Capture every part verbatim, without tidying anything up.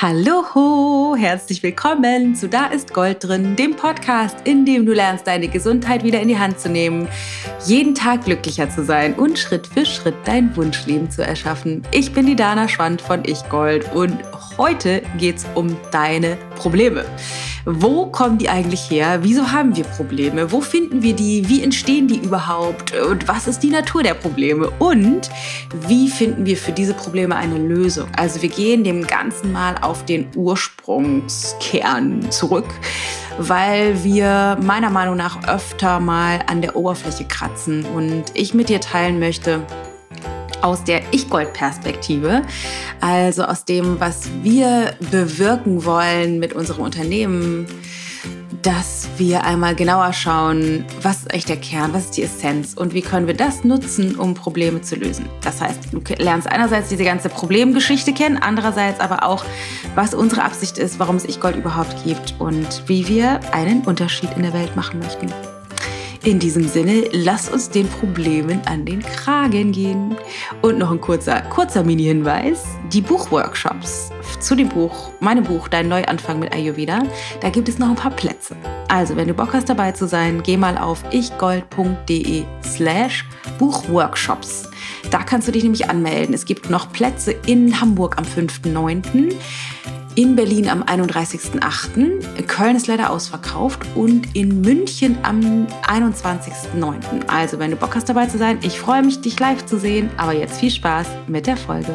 Hallo, herzlich willkommen zu Da ist Gold drin, dem Podcast, in dem du lernst, deine Gesundheit wieder in die Hand zu nehmen, jeden Tag glücklicher zu sein und Schritt für Schritt dein Wunschleben zu erschaffen. Ich bin die Dana Schwand von Ich Gold und heute geht's um deine Probleme. Wo kommen die eigentlich her? Wieso haben wir Probleme? Wo finden wir die? Wie entstehen die überhaupt? Und was ist die Natur der Probleme? Und wie finden wir für diese Probleme eine Lösung? Also wir gehen dem Ganzen mal auf den Ursprungskern zurück, weil wir meiner Meinung nach öfter mal an der Oberfläche kratzen und ich mit dir teilen möchte, aus der Ich-Gold-Perspektive, also aus dem, was wir bewirken wollen mit unserem Unternehmen, dass wir einmal genauer schauen, was ist eigentlich der Kern, was ist die Essenz und wie können wir das nutzen, um Probleme zu lösen. Das heißt, du lernst einerseits diese ganze Problemgeschichte kennen, andererseits aber auch, was unsere Absicht ist, warum es Ich-Gold überhaupt gibt und wie wir einen Unterschied in der Welt machen möchten. In diesem Sinne, lass uns den Problemen an den Kragen gehen. Und noch ein kurzer, kurzer Mini-Hinweis. Die Buchworkshops zu dem Buch, meinem Buch, Dein Neuanfang mit Ayurveda, da gibt es noch ein paar Plätze. Also, wenn du Bock hast, dabei zu sein, geh mal auf ichgold.de slash Buchworkshops. Da kannst du dich nämlich anmelden. Es gibt noch Plätze in Hamburg am fünften neunten in Berlin am einunddreißigsten achten Köln ist leider ausverkauft und in München am einundzwanzigsten neunten Also, wenn du Bock hast, dabei zu sein, ich freue mich, dich live zu sehen. Aber jetzt viel Spaß mit der Folge.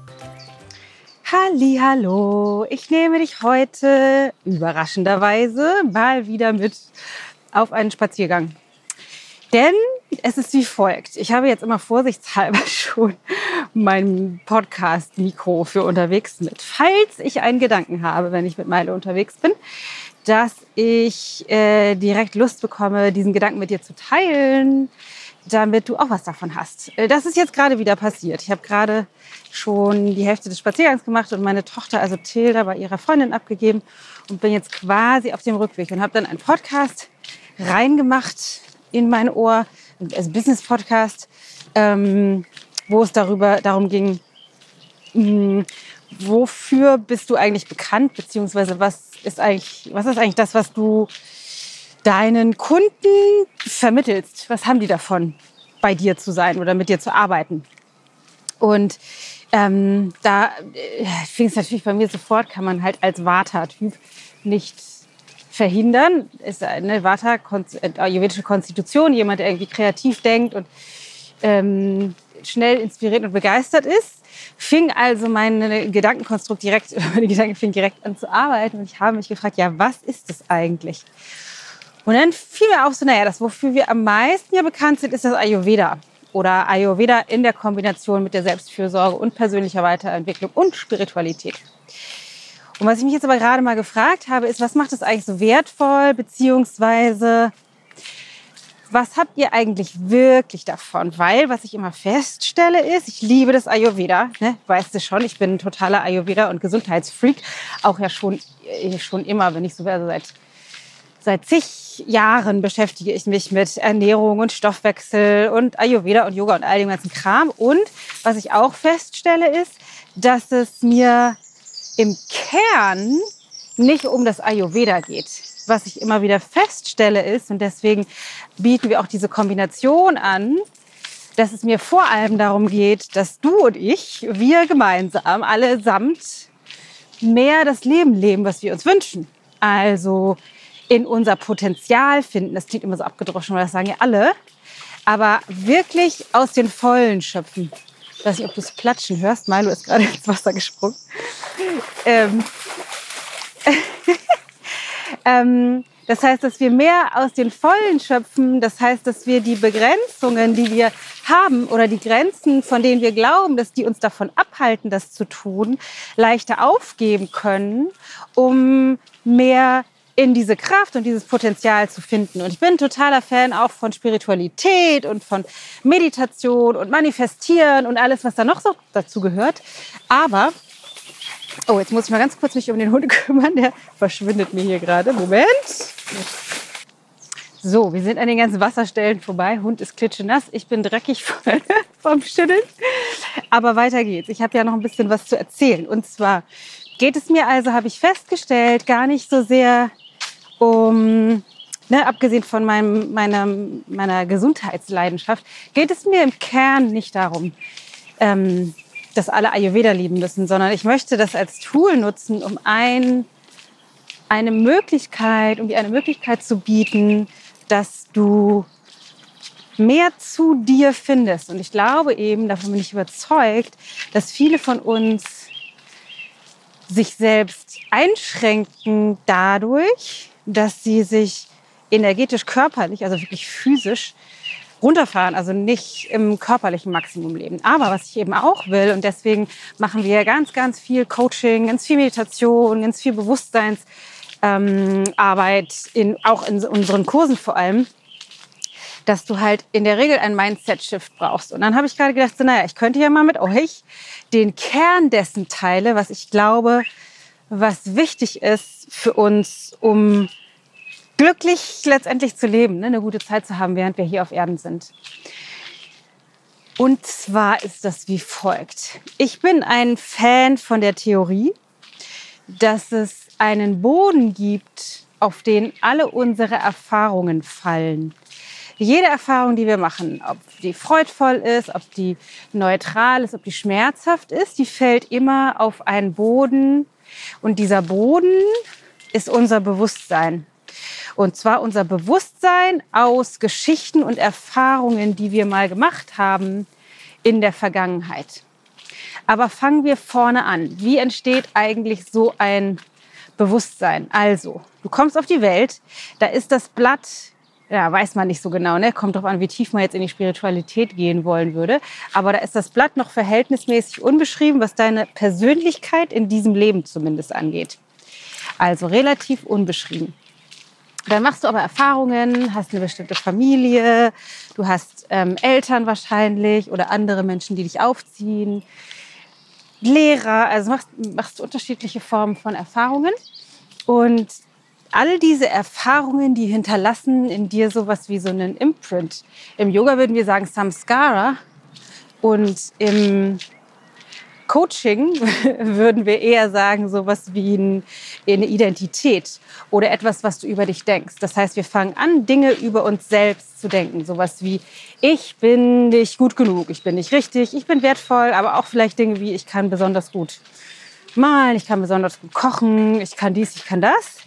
Hallihallo, ich nehme dich heute überraschenderweise mal wieder mit auf einen Spaziergang. Denn es ist wie folgt. Ich habe jetzt immer vorsichtshalber schon mein Podcast-Mikro für unterwegs mit. Falls ich einen Gedanken habe, wenn ich mit Meile unterwegs bin, dass ich äh, direkt Lust bekomme, diesen Gedanken mit dir zu teilen, damit du auch was davon hast. Das ist jetzt gerade wieder passiert. Ich habe gerade schon die Hälfte des Spaziergangs gemacht und meine Tochter, also Tilda, bei ihrer Freundin abgegeben und bin jetzt quasi auf dem Rückweg und habe dann einen Podcast reingemacht in mein Ohr, also Business-Podcast, ähm, wo es darüber, darum ging, mh, wofür bist du eigentlich bekannt, beziehungsweise was ist eigentlich, was ist eigentlich das, was du deinen Kunden vermittelst? Was haben die davon, bei dir zu sein oder mit dir zu arbeiten? Und ähm, da äh, fing es natürlich bei mir sofort, kann man halt als Vata-Typ nicht verhindern. Ist eine Vata, ayurvedische Konstitution, jemand, der irgendwie kreativ denkt und ähm, schnell inspiriert und begeistert ist. Fing also mein Gedankenkonstrukt direkt, meine Gedanken fing direkt an zu arbeiten und ich habe mich gefragt, ja, was ist das eigentlich? Und dann fiel mir auch so, naja, das, wofür wir am meisten ja bekannt sind, ist das Ayurveda. Oder Ayurveda in der Kombination mit der Selbstfürsorge und persönlicher Weiterentwicklung und Spiritualität. Und was ich mich jetzt aber gerade mal gefragt habe, ist, was macht es eigentlich so wertvoll, beziehungsweise was habt ihr eigentlich wirklich davon? Weil, was ich immer feststelle ist, ich liebe das Ayurveda, ne? Weißt du schon, ich bin ein totaler Ayurveda- und Gesundheitsfreak, auch ja schon, schon immer, wenn ich so also seit, seit zig Jahren beschäftige ich mich mit Ernährung und Stoffwechsel und Ayurveda und Yoga und all dem ganzen Kram. Und was ich auch feststelle ist, dass es mir im Kern nicht um das Ayurveda geht. Was ich immer wieder feststelle ist, und deswegen bieten wir auch diese Kombination an, dass es mir vor allem darum geht, dass du und ich, wir gemeinsam, allesamt mehr das Leben leben, was wir uns wünschen. Also in unser Potenzial finden. Das klingt immer so abgedroschen, weil das sagen ja alle. Aber wirklich aus den Vollen schöpfen. Ich weiß nicht, ob du es platschen hörst. Milo ist gerade ins Wasser gesprungen. Ähm, ähm, das heißt, dass wir mehr aus den Vollen schöpfen. Das heißt, dass wir die Begrenzungen, die wir haben oder die Grenzen, von denen wir glauben, dass die uns davon abhalten, das zu tun, leichter aufgeben können, um mehr in diese Kraft und dieses Potenzial zu finden. Und ich bin ein totaler Fan auch von Spiritualität und von Meditation und Manifestieren und alles, was da noch so dazu gehört. Aber, oh, jetzt muss ich mal ganz kurz mich um den Hund kümmern. Der verschwindet mir hier gerade. Moment. So, wir sind an den ganzen Wasserstellen vorbei. Hund ist klitschenass. Ich bin dreckig vom Schütteln. Aber weiter geht's. Ich habe ja noch ein bisschen was zu erzählen. Und zwar geht es mir also, habe ich festgestellt, gar nicht so sehr um, ne, abgesehen von meinem, meiner, meiner Gesundheitsleidenschaft, geht es mir im Kern nicht darum, ähm, dass alle Ayurveda lieben müssen, sondern ich möchte das als Tool nutzen, um ein, eine Möglichkeit, um dir eine Möglichkeit zu bieten, dass du mehr zu dir findest. Und ich glaube eben, davon bin ich überzeugt, dass viele von uns sich selbst einschränken dadurch, dass sie sich energetisch, körperlich, also wirklich physisch runterfahren, also nicht im körperlichen Maximum leben. Aber was ich eben auch will, und deswegen machen wir ganz, ganz viel Coaching, ganz viel Meditation, ganz viel Bewusstseinsarbeit, ähm, in, auch in unseren Kursen vor allem, dass du halt in der Regel einen Mindset-Shift brauchst. Und dann habe ich gerade gedacht, so, naja, ich könnte ja mal mit euch den Kern dessen teile, was ich glaube, was wichtig ist für uns, um glücklich letztendlich zu leben, ne? Eine gute Zeit zu haben, während wir hier auf Erden sind. Und zwar ist das wie folgt. Ich bin ein Fan von der Theorie, dass es einen Boden gibt, auf den alle unsere Erfahrungen fallen. Jede Erfahrung, die wir machen, ob die freudvoll ist, ob die neutral ist, ob die schmerzhaft ist, die fällt immer auf einen Boden. Und dieser Boden ist unser Bewusstsein. Und zwar unser Bewusstsein aus Geschichten und Erfahrungen, die wir mal gemacht haben in der Vergangenheit. Aber fangen wir vorne an. Wie entsteht eigentlich so ein Bewusstsein? Also, du kommst auf die Welt, da ist das Blatt, ja, weiß man nicht so genau, ne? Kommt drauf an, wie tief man jetzt in die Spiritualität gehen wollen würde. Aber da ist das Blatt noch verhältnismäßig unbeschrieben, was deine Persönlichkeit in diesem Leben zumindest angeht. Also relativ unbeschrieben. Dann machst du aber Erfahrungen, hast eine bestimmte Familie, du hast ähm, Eltern wahrscheinlich oder andere Menschen, die dich aufziehen, Lehrer, also machst, machst du unterschiedliche Formen von Erfahrungen. Und all diese Erfahrungen, die hinterlassen in dir sowas wie so einen Imprint. Im Yoga würden wir sagen Samskara und im Coaching würden wir eher sagen sowas wie ein, eine Identität oder etwas, was du über dich denkst. Das heißt, wir fangen an, Dinge über uns selbst zu denken. Sowas wie, ich bin nicht gut genug, ich bin nicht richtig, ich bin wertvoll, aber auch vielleicht Dinge wie, ich kann besonders gut malen, ich kann besonders gut kochen, ich kann dies, ich kann das.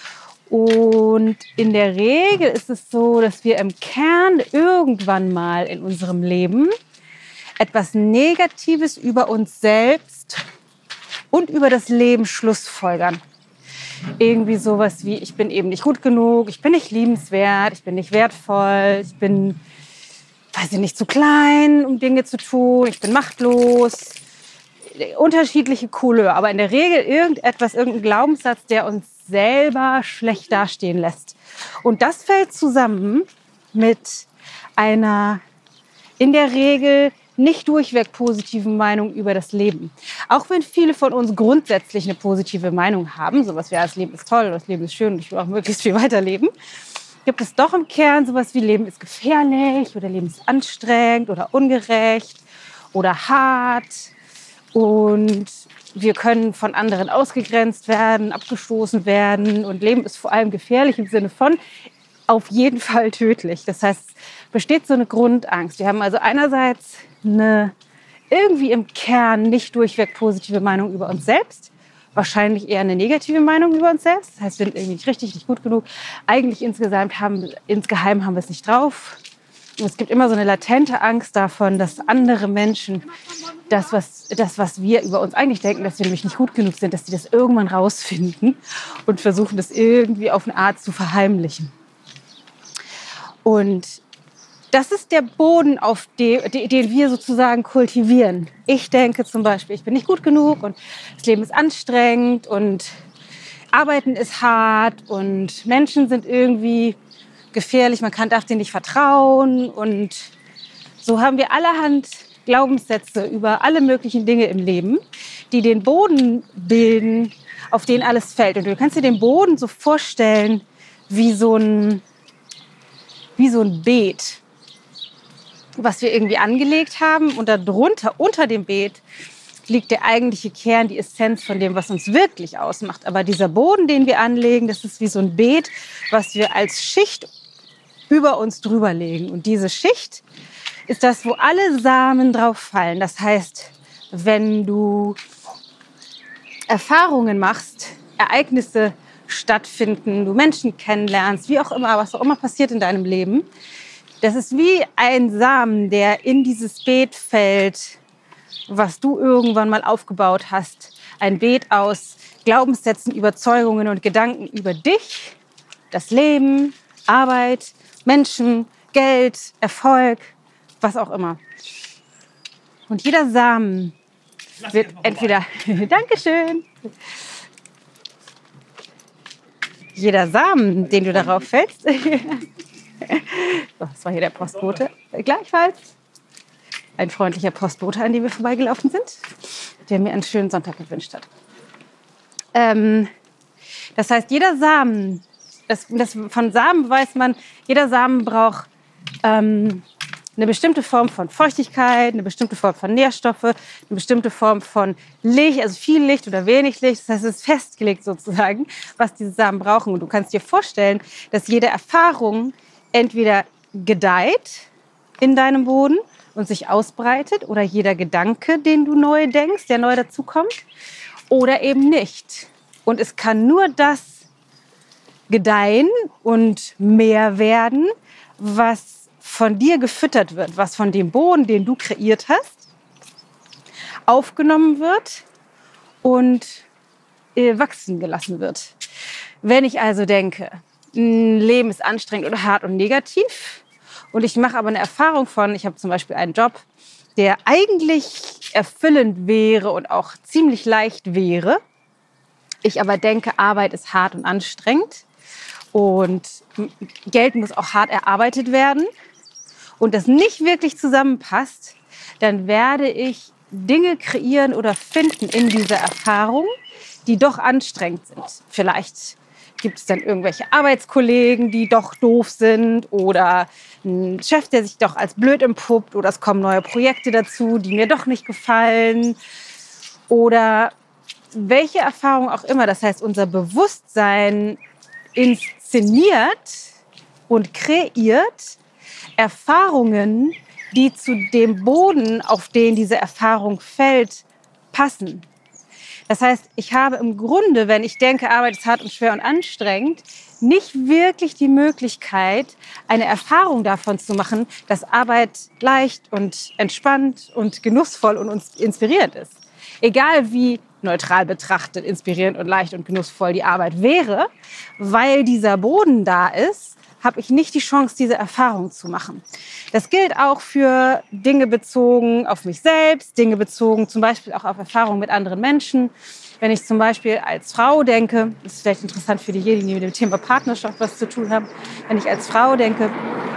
Und in der Regel ist es so, dass wir im Kern irgendwann mal in unserem Leben etwas Negatives über uns selbst und über das Leben schlussfolgern. Irgendwie sowas wie, ich bin eben nicht gut genug, ich bin nicht liebenswert, ich bin nicht wertvoll, ich bin, weiß ich nicht, zu klein, um Dinge zu tun, ich bin machtlos. Unterschiedliche Couleur, aber in der Regel irgendetwas, irgendein Glaubenssatz, der uns selber schlecht dastehen lässt. Und das fällt zusammen mit einer in der Regel nicht durchweg positiven Meinung über das Leben. Auch wenn viele von uns grundsätzlich eine positive Meinung haben, sowas wie, das Leben ist toll, das Leben ist schön und ich will auch möglichst viel weiterleben, gibt es doch im Kern sowas wie Leben ist gefährlich oder Leben ist anstrengend oder ungerecht oder hart. Und wir können von anderen ausgegrenzt werden, abgestoßen werden. Und Leben ist vor allem gefährlich im Sinne von auf jeden Fall tödlich. Das heißt, es besteht so eine Grundangst. Wir haben also einerseits eine irgendwie im Kern nicht durchweg positive Meinung über uns selbst. Wahrscheinlich eher eine negative Meinung über uns selbst. Das heißt, wir sind irgendwie nicht richtig, nicht gut genug. Eigentlich insgesamt haben, insgeheim haben wir es nicht drauf. Und es gibt immer so eine latente Angst davon, dass andere Menschen das was, das, was wir über uns eigentlich denken, dass wir nämlich nicht gut genug sind, dass die das irgendwann rausfinden und versuchen, das irgendwie auf eine Art zu verheimlichen. Und das ist der Boden, auf den, den wir sozusagen kultivieren. Ich denke zum Beispiel, ich bin nicht gut genug und das Leben ist anstrengend und Arbeiten ist hart und Menschen sind irgendwie gefährlich, man kann, darf denen nicht vertrauen. Und so haben wir allerhand Glaubenssätze über alle möglichen Dinge im Leben, die den Boden bilden, auf den alles fällt. Und du kannst dir den Boden so vorstellen wie so ein, wie so ein Beet, was wir irgendwie angelegt haben. Und darunter, unter dem Beet, liegt der eigentliche Kern, die Essenz von dem, was uns wirklich ausmacht. Aber dieser Boden, den wir anlegen, das ist wie so ein Beet, was wir als Schicht über uns drüber legen. Und diese Schicht ist das, wo alle Samen drauf fallen. Das heißt, wenn du Erfahrungen machst, Ereignisse stattfinden, du Menschen kennenlernst, wie auch immer, was auch immer passiert in deinem Leben, das ist wie ein Samen, der in dieses Beet fällt, was du irgendwann mal aufgebaut hast. Ein Beet aus Glaubenssätzen, Überzeugungen und Gedanken über dich, das Leben, Arbeit, Menschen, Geld, Erfolg, was auch immer. Und jeder Samen wird entweder, Dankeschön, jeder Samen, den du darauf fällst, so, das war hier der Postbote, gleichfalls ein freundlicher Postbote, an dem wir vorbeigelaufen sind, der mir einen schönen Sonntag gewünscht hat. Ähm, das heißt, jeder Samen, das, das, von Samen weiß man, jeder Samen braucht ähm, eine bestimmte Form von Feuchtigkeit, eine bestimmte Form von Nährstoffe, eine bestimmte Form von Licht, also viel Licht oder wenig Licht. Das heißt, es ist festgelegt sozusagen, was diese Samen brauchen. Und du kannst dir vorstellen, dass jede Erfahrung entweder gedeiht in deinem Boden und sich ausbreitet oder jeder Gedanke, den du neu denkst, der neu dazukommt, oder eben nicht. Und es kann nur das gedeihen und mehr werden, was von dir gefüttert wird, was von dem Boden, den du kreiert hast, aufgenommen wird und äh, wachsen gelassen wird. Wenn ich also denke, ein Leben ist anstrengend oder hart und negativ und ich mache aber eine Erfahrung von, ich habe zum Beispiel einen Job, der eigentlich erfüllend wäre und auch ziemlich leicht wäre, ich aber denke, Arbeit ist hart und anstrengend und Geld muss auch hart erarbeitet werden und das nicht wirklich zusammenpasst, dann werde ich Dinge kreieren oder finden in dieser Erfahrung, die doch anstrengend sind. Vielleicht gibt es dann irgendwelche Arbeitskollegen, die doch doof sind oder ein Chef, der sich doch als blöd empuppt oder es kommen neue Projekte dazu, die mir doch nicht gefallen oder welche Erfahrung auch immer. Das heißt, unser Bewusstsein inszeniert und kreiert Erfahrungen, die zu dem Boden, auf den diese Erfahrung fällt, passen. Das heißt, ich habe im Grunde, wenn ich denke, Arbeit ist hart und schwer und anstrengend, nicht wirklich die Möglichkeit, eine Erfahrung davon zu machen, dass Arbeit leicht und entspannt und genussvoll und uns inspirierend ist. Egal wie neutral betrachtet, inspirierend und leicht und genussvoll die Arbeit wäre, weil dieser Boden da ist, habe ich nicht die Chance, diese Erfahrung zu machen. Das gilt auch für Dinge bezogen auf mich selbst, Dinge bezogen zum Beispiel auch auf Erfahrungen mit anderen Menschen. Wenn ich zum Beispiel als Frau denke, das ist vielleicht interessant für diejenigen, die mit dem Thema Partnerschaft was zu tun haben, wenn ich als Frau denke,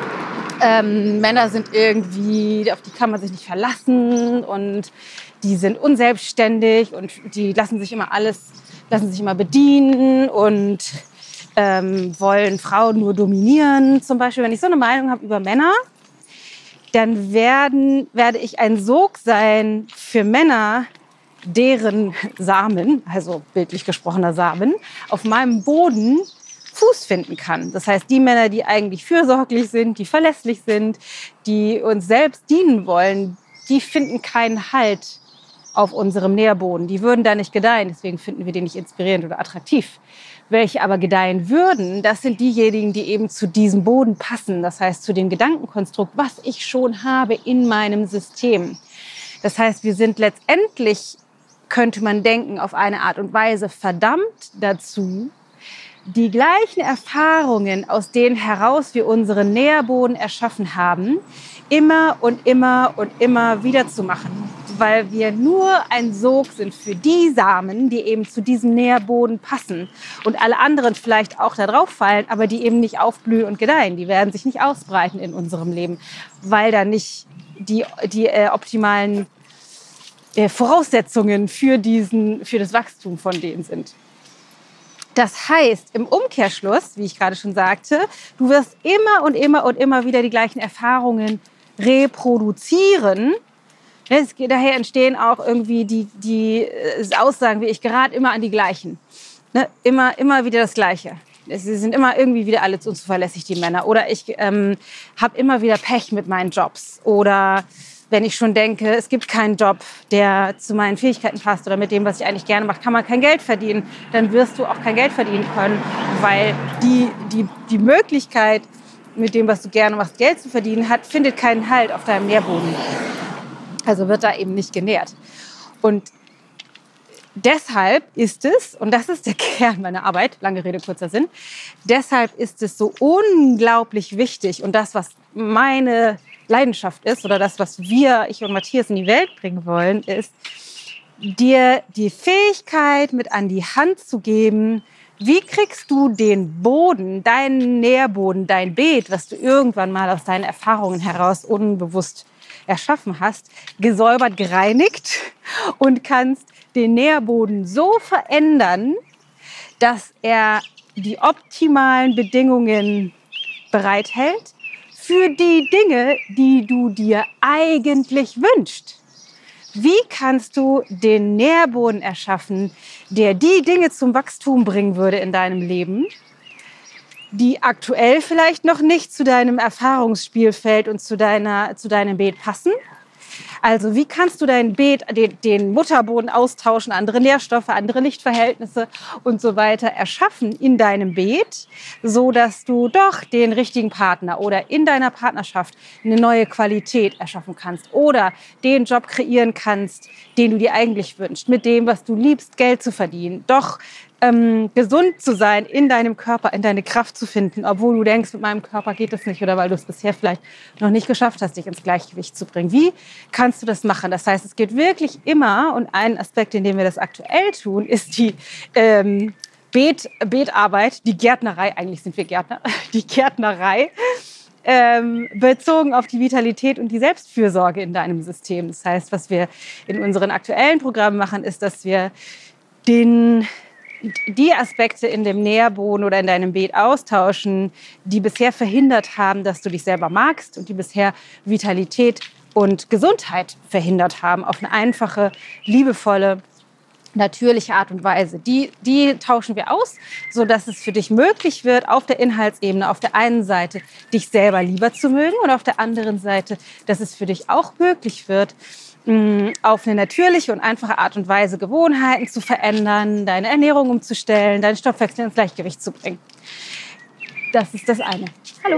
ähm, Männer sind irgendwie, auf die kann man sich nicht verlassen und die sind unselbstständig und die lassen sich immer alles, lassen sich immer bedienen und Ähm, wollen Frauen nur dominieren. Zum Beispiel, wenn ich so eine Meinung habe über Männer, dann werden, werde ich ein Sog sein für Männer, deren Samen, also bildlich gesprochener Samen, auf meinem Boden Fuß finden kann. Das heißt, die Männer, die eigentlich fürsorglich sind, die verlässlich sind, die uns selbst dienen wollen, die finden keinen Halt auf unserem Nährboden. Die würden da nicht gedeihen, deswegen finden wir die nicht inspirierend oder attraktiv. Welche aber gedeihen würden, das sind diejenigen, die eben zu diesem Boden passen. Das heißt, zu dem Gedankenkonstrukt, was ich schon habe in meinem System. Das heißt, wir sind letztendlich, könnte man denken, auf eine Art und Weise verdammt dazu, die gleichen Erfahrungen, aus denen heraus wir unseren Nährboden erschaffen haben, immer und immer und immer wieder zu machen. Weil wir nur ein Sog sind für die Samen, die eben zu diesem Nährboden passen. Und alle anderen vielleicht auch da drauf fallen, aber die eben nicht aufblühen und gedeihen. Die werden sich nicht ausbreiten in unserem Leben, weil da nicht die, die äh, optimalen äh, Voraussetzungen für, diesen, für das Wachstum von denen sind. Das heißt, im Umkehrschluss, wie ich gerade schon sagte, du wirst immer und immer und immer wieder die gleichen Erfahrungen reproduzieren, Es, daher entstehen auch irgendwie die, die Aussagen wie ich gerate immer an die gleichen. Ne? Immer, immer wieder das Gleiche. Sie sind immer irgendwie wieder alle unzuverlässig, die Männer. Oder ich ähm, habe immer wieder Pech mit meinen Jobs. Oder wenn ich schon denke, es gibt keinen Job, der zu meinen Fähigkeiten passt oder mit dem, was ich eigentlich gerne mache, kann man kein Geld verdienen. Dann wirst du auch kein Geld verdienen können, weil die, die, die Möglichkeit, mit dem, was du gerne machst, Geld zu verdienen, hat, findet keinen Halt auf deinem Nährboden. Also wird da eben nicht genährt. Und deshalb ist es, und das ist der Kern meiner Arbeit, lange Rede, kurzer Sinn, deshalb ist es so unglaublich wichtig und das, was meine Leidenschaft ist oder das, was wir, ich und Matthias, in die Welt bringen wollen, ist, dir die Fähigkeit mit an die Hand zu geben, wie kriegst du den Boden, deinen Nährboden, dein Beet, was du irgendwann mal aus deinen Erfahrungen heraus unbewusst erschaffen hast, gesäubert, gereinigt und kannst den Nährboden so verändern, dass er die optimalen Bedingungen bereithält für die Dinge, die du dir eigentlich wünschst. Wie kannst du den Nährboden erschaffen, der die Dinge zum Wachstum bringen würde in deinem Leben, die aktuell vielleicht noch nicht zu deinem Erfahrungsspielfeld und zu, deiner, zu deinem Beet passen? Also wie kannst du dein Beet, den, den Mutterboden austauschen, andere Nährstoffe, andere Lichtverhältnisse und so weiter erschaffen in deinem Beet, so dass du doch den richtigen Partner oder in deiner Partnerschaft eine neue Qualität erschaffen kannst oder den Job kreieren kannst, den du dir eigentlich wünschst, mit dem, was du liebst, Geld zu verdienen, doch ähm, gesund zu sein, in deinem Körper, in deine Kraft zu finden, obwohl du denkst, mit meinem Körper geht das nicht oder weil du es bisher vielleicht noch nicht geschafft hast, dich ins Gleichgewicht zu bringen. Wie kannst du das machen? Das heißt, es geht wirklich immer, und ein Aspekt, in dem wir das aktuell tun, ist die ähm, Beet, Beetarbeit, die Gärtnerei, eigentlich sind wir Gärtner, die Gärtnerei, ähm, bezogen auf die Vitalität und die Selbstfürsorge in deinem System. Das heißt, was wir in unseren aktuellen Programmen machen, ist, dass wir den die Aspekte in dem Nährboden oder in deinem Beet austauschen, die bisher verhindert haben, dass du dich selber magst und die bisher Vitalität und Gesundheit verhindert haben, auf eine einfache, liebevolle, natürliche Art und Weise. Die, die tauschen wir aus, sodass es für dich möglich wird, auf der Inhaltsebene, auf der einen Seite dich selber lieber zu mögen und auf der anderen Seite, dass es für dich auch möglich wird, auf eine natürliche und einfache Art und Weise Gewohnheiten zu verändern, deine Ernährung umzustellen, deinen Stoffwechsel ins Gleichgewicht zu bringen. Das ist das eine. Hallo.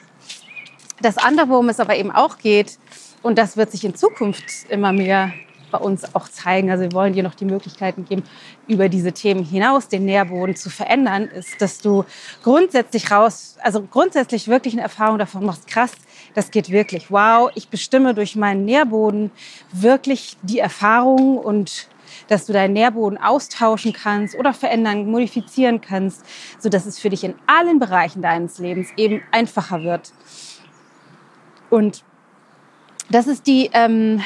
Das andere, worum es aber eben auch geht, und das wird sich in Zukunft immer mehr bei uns auch zeigen, also wir wollen dir noch die Möglichkeiten geben, über diese Themen hinaus den Nährboden zu verändern, ist, dass du grundsätzlich raus, also grundsätzlich wirklich eine Erfahrung davon machst, krass, das geht wirklich. Wow, ich bestimme durch meinen Nährboden wirklich die Erfahrung und dass du deinen Nährboden austauschen kannst oder verändern, modifizieren kannst, sodass es für dich in allen Bereichen deines Lebens eben einfacher wird. Und das ist die, ähm,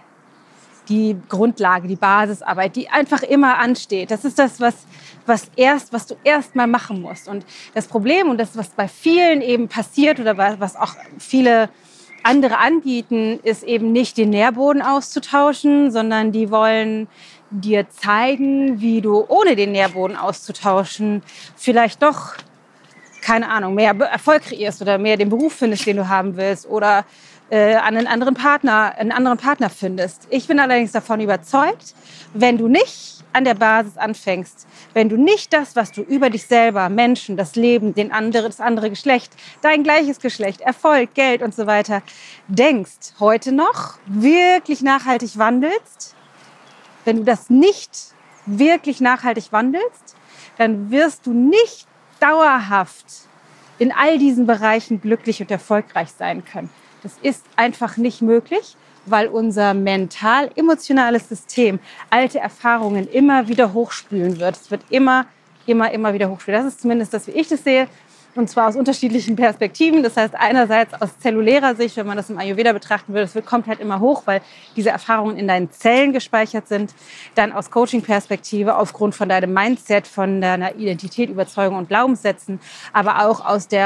die Grundlage, die Basisarbeit, die einfach immer ansteht. Das ist das, was, was, erst, was du erst mal machen musst. Und das Problem und das, was bei vielen eben passiert oder was auch viele andere anbieten, ist eben nicht den Nährboden auszutauschen, sondern die wollen dir zeigen, wie du ohne den Nährboden auszutauschen vielleicht doch, keine Ahnung, mehr Erfolg kreierst oder mehr den Beruf findest, den du haben willst oder äh, einen anderen Partner, einen anderen Partner findest. Ich bin allerdings davon überzeugt, wenn du nicht an der Basis anfängst, wenn du nicht das, was du über dich selber, Menschen, das Leben, den andere, das andere Geschlecht, dein gleiches Geschlecht, Erfolg, Geld und so weiter denkst, heute noch wirklich nachhaltig wandelst, wenn du das nicht wirklich nachhaltig wandelst, dann wirst du nicht dauerhaft in all diesen Bereichen glücklich und erfolgreich sein können. Das ist einfach nicht möglich, weil unser mental-emotionales System alte Erfahrungen immer wieder hochspülen wird. Es wird immer, immer, immer wieder hochspülen. Das ist zumindest das, wie ich das sehe. Und zwar aus unterschiedlichen Perspektiven. Das heißt, einerseits aus zellulärer Sicht, wenn man das im Ayurveda betrachten würde, es kommt halt immer hoch, weil diese Erfahrungen in deinen Zellen gespeichert sind. Dann aus Coaching-Perspektive, aufgrund von deinem Mindset, von deiner Identität, Überzeugung und Glaubenssätzen. Aber auch aus der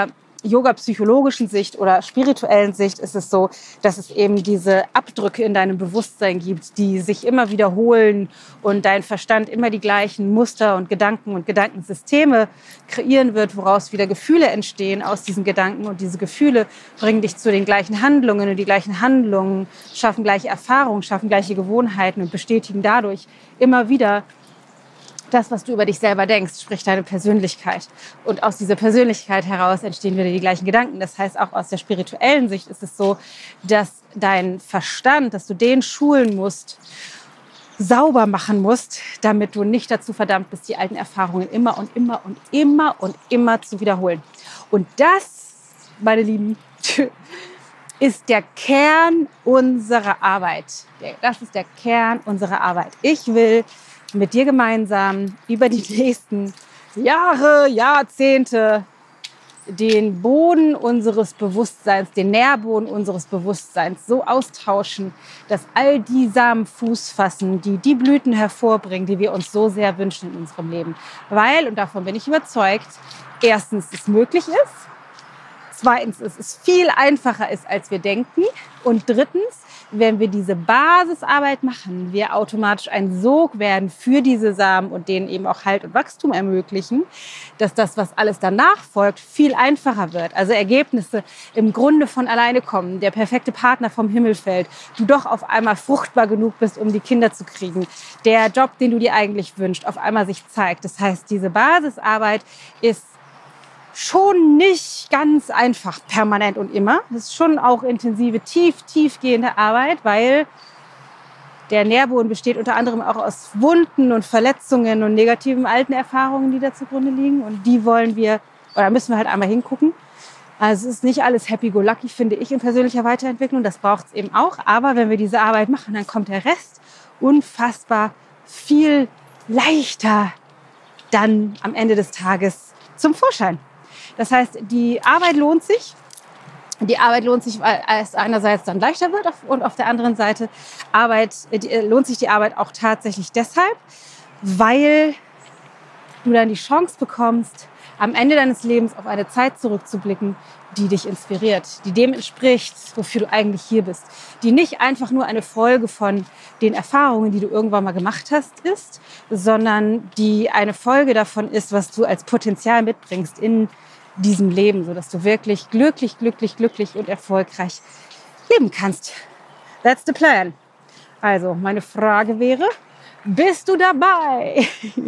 yoga-psychologischen Sicht oder spirituellen Sicht ist es so, dass es eben diese Abdrücke in deinem Bewusstsein gibt, die sich immer wiederholen und dein Verstand immer die gleichen Muster und Gedanken und Gedankensysteme kreieren wird, woraus wieder Gefühle entstehen aus diesen Gedanken. Und diese Gefühle bringen dich zu den gleichen Handlungen und die gleichen Handlungen schaffen gleiche Erfahrungen, schaffen gleiche Gewohnheiten und bestätigen dadurch immer wieder das, was du über dich selber denkst, sprich deine Persönlichkeit. Und aus dieser Persönlichkeit heraus entstehen wieder die gleichen Gedanken. Das heißt, auch aus der spirituellen Sicht ist es so, dass dein Verstand, dass du den schulen musst, sauber machen musst, damit du nicht dazu verdammt bist, die alten Erfahrungen immer und immer und immer und immer zu wiederholen. Und das, meine Lieben, ist der Kern unserer Arbeit. Das ist der Kern unserer Arbeit. Ich will mit dir gemeinsam über die nächsten Jahre, Jahrzehnte den Boden unseres Bewusstseins, den Nährboden unseres Bewusstseins so austauschen, dass all die Samen Fuß fassen, die die Blüten hervorbringen, die wir uns so sehr wünschen in unserem Leben. Weil, und davon bin ich überzeugt, erstens es möglich ist, zweitens es ist viel einfacher ist, als wir denken und drittens, wenn wir diese Basisarbeit machen, wir automatisch ein Sog werden für diese Samen und denen eben auch Halt und Wachstum ermöglichen, dass das, was alles danach folgt, viel einfacher wird. Also Ergebnisse im Grunde von alleine kommen, der perfekte Partner vom Himmel fällt, du doch auf einmal fruchtbar genug bist, um die Kinder zu kriegen, der Job, den du dir eigentlich wünschst, auf einmal sich zeigt. Das heißt, diese Basisarbeit ist schon nicht ganz einfach, permanent und immer. Das ist schon auch intensive, tief, tiefgehende Arbeit, weil der Nährboden besteht unter anderem auch aus Wunden und Verletzungen und negativen alten Erfahrungen, die da zugrunde liegen. Und die wollen wir, oder müssen wir halt einmal hingucken. Also es ist nicht alles happy-go-lucky, finde ich, in persönlicher Weiterentwicklung. Das braucht es eben auch. Aber wenn wir diese Arbeit machen, dann kommt der Rest unfassbar viel leichter dann am Ende des Tages zum Vorschein. Das heißt, die Arbeit lohnt sich. Die Arbeit lohnt sich, weil es einerseits dann leichter wird und auf der anderen Seite Arbeit, lohnt sich die Arbeit auch tatsächlich deshalb, weil du dann die Chance bekommst, am Ende deines Lebens auf eine Zeit zurückzublicken, die dich inspiriert, die dem entspricht, wofür du eigentlich hier bist, die nicht einfach nur eine Folge von den Erfahrungen, die du irgendwann mal gemacht hast, ist, sondern die eine Folge davon ist, was du als Potenzial mitbringst in diesem Leben, sodass du wirklich glücklich, glücklich, glücklich und erfolgreich leben kannst. That's the plan. Also, meine Frage wäre, bist du dabei?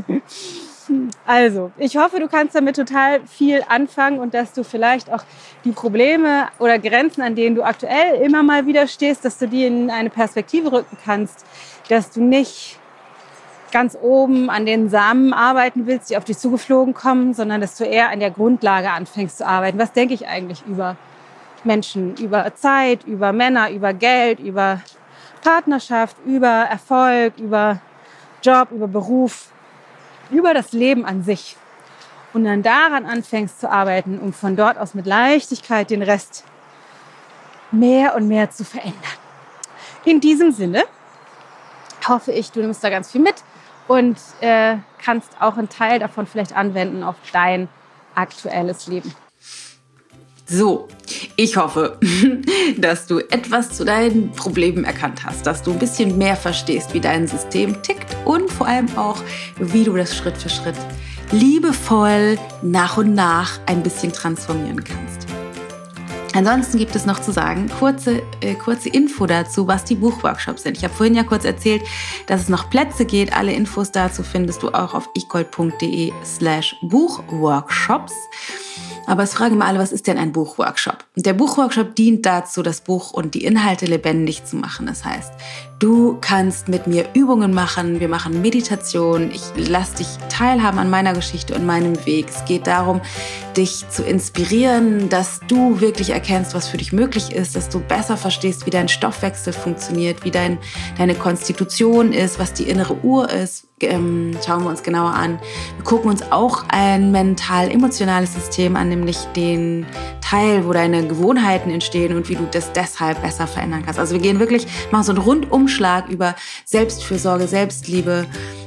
Also, ich hoffe, du kannst damit total viel anfangen und dass du vielleicht auch die Probleme oder Grenzen, an denen du aktuell immer mal wieder stehst, dass du die in eine Perspektive rücken kannst, dass du nicht ganz oben an den Samen arbeiten willst, die auf dich zugeflogen kommen, sondern dass du eher an der Grundlage anfängst zu arbeiten. Was denke ich eigentlich über Menschen, über Zeit, über Männer, über Geld, über Partnerschaft, über Erfolg, über Job, über Beruf, über das Leben an sich. Und dann daran anfängst zu arbeiten, um von dort aus mit Leichtigkeit den Rest mehr und mehr zu verändern. In diesem Sinne hoffe ich, du nimmst da ganz viel mit und äh, kannst auch einen Teil davon vielleicht anwenden auf dein aktuelles Leben. So, ich hoffe, dass du etwas zu deinen Problemen erkannt hast, dass du ein bisschen mehr verstehst, wie dein System tickt und vor allem auch, wie du das Schritt für Schritt liebevoll nach und nach ein bisschen transformieren kannst. Ansonsten gibt es noch zu sagen, kurze, äh, kurze Info dazu, was die Buchworkshops sind. Ich habe vorhin ja kurz erzählt, dass es noch Plätze geht. Alle Infos dazu findest du auch auf ichgold.de slash Buchworkshops. Aber es fragen immer alle, was ist denn ein Buchworkshop? Und der Buchworkshop dient dazu, das Buch und die Inhalte lebendig zu machen. Das heißt, du kannst mit mir Übungen machen, wir machen Meditation, ich lasse dich teilhaben an meiner Geschichte und meinem Weg. Es geht darum, dich zu inspirieren, dass du wirklich erkennst, was für dich möglich ist, dass du besser verstehst, wie dein Stoffwechsel funktioniert, wie dein, deine Konstitution ist, was die innere Uhr ist. Ähm, schauen wir uns genauer an. Wir gucken uns auch ein mental-emotionales System an, nämlich den Teil, wo deine Gewohnheiten entstehen und wie du das deshalb besser verändern kannst. Also wir gehen wirklich, machen so einen Rundumschlag über Selbstfürsorge, Selbstliebe,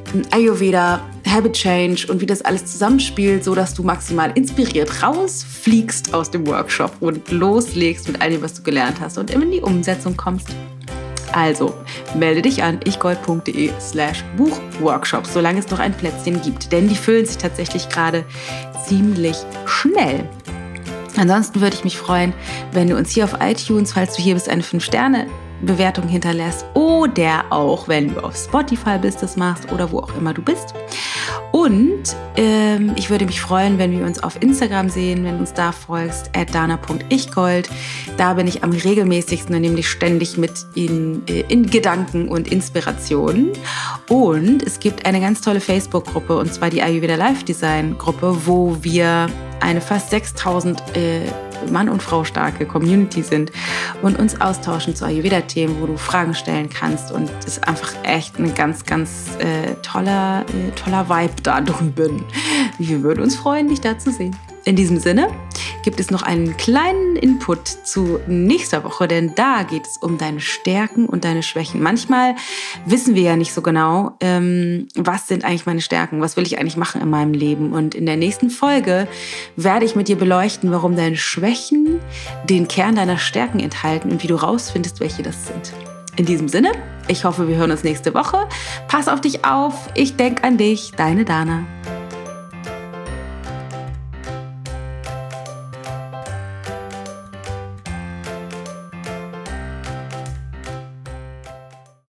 Ayurveda, Habit Change und wie das alles zusammenspielt, so dass du maximal inspiriert rausfliegst aus dem Workshop und loslegst mit all dem, was du gelernt hast und in die Umsetzung kommst. Also, melde dich an ichgold.de slash Buchworkshops, solange es noch ein Plätzchen gibt, denn die füllen sich tatsächlich gerade ziemlich schnell. Ansonsten würde ich mich freuen, wenn du uns hier auf iTunes, falls du hier bist, eine fünf Sterne Bewertung hinterlässt oder auch, wenn du auf Spotify bist, das machst oder wo auch immer du bist. Und ähm, ich würde mich freuen, wenn wir uns auf Instagram sehen, wenn du uns da folgst, at dana punkt ichgold. Da bin ich am regelmäßigsten und nämlich ständig mit in, in Gedanken und Inspirationen. Und es gibt eine ganz tolle Facebook-Gruppe, und zwar die Ayurveda Life Design Gruppe, wo wir eine fast sechstausend äh, Mann- und Frau starke Community sind und uns austauschen zu Ayurveda-Themen, wo du Fragen stellen kannst. Und es ist einfach echt ein ganz, ganz äh, toller, äh, toller Vibe da drüben. Wir würden uns freuen, dich da zu sehen. In diesem Sinne gibt es noch einen kleinen Input zu nächster Woche, denn da geht es um deine Stärken und deine Schwächen. Manchmal wissen wir ja nicht so genau, ähm, was sind eigentlich meine Stärken, was will ich eigentlich machen in meinem Leben. Und in der nächsten Folge werde ich mit dir beleuchten, warum deine Schwächen den Kern deiner Stärken enthalten und wie du rausfindest, welche das sind. In diesem Sinne, ich hoffe, wir hören uns nächste Woche. Pass auf dich auf, ich denke an dich, deine Dana.